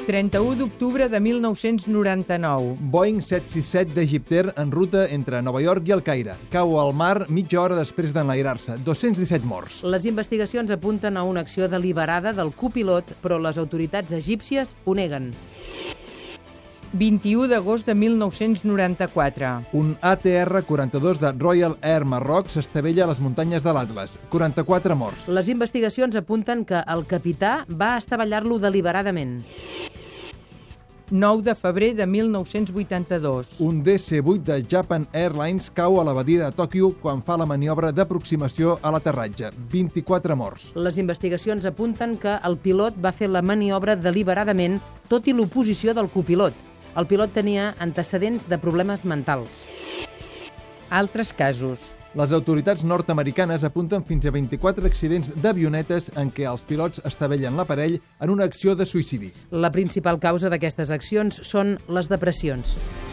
31 d'octubre de 1999. Boeing 767 d'Egypter en ruta entre Nova York i el Caire. Cau al mar mitja hora després d'enlairar-se. 217 morts. Les investigacions apunten a una acció deliberada del copilot, però les autoritats egípcies ho neguen. 21 d'agost de 1994. Un ATR-42 de Royal Air Maroc s'estavella a les muntanyes de l'Atlas. 44 morts. Les investigacions apunten que el capità va estavellar-lo deliberadament. 9 de febrer de 1982. Un DC-8 de Japan Airlines cau a la badia de Tòquio quan fa la maniobra d'aproximació a l'aterratge. 24 morts. Les investigacions apunten que el pilot va fer la maniobra deliberadament, tot i l'oposició del copilot. El pilot tenia antecedents de problemes mentals. Altres casos. Les autoritats nord-americanes apunten fins a 24 accidents d'avionetes en què els pilots estavellen l'aparell en una acció de suïcidi. La principal causa d'aquestes accions són les depressions.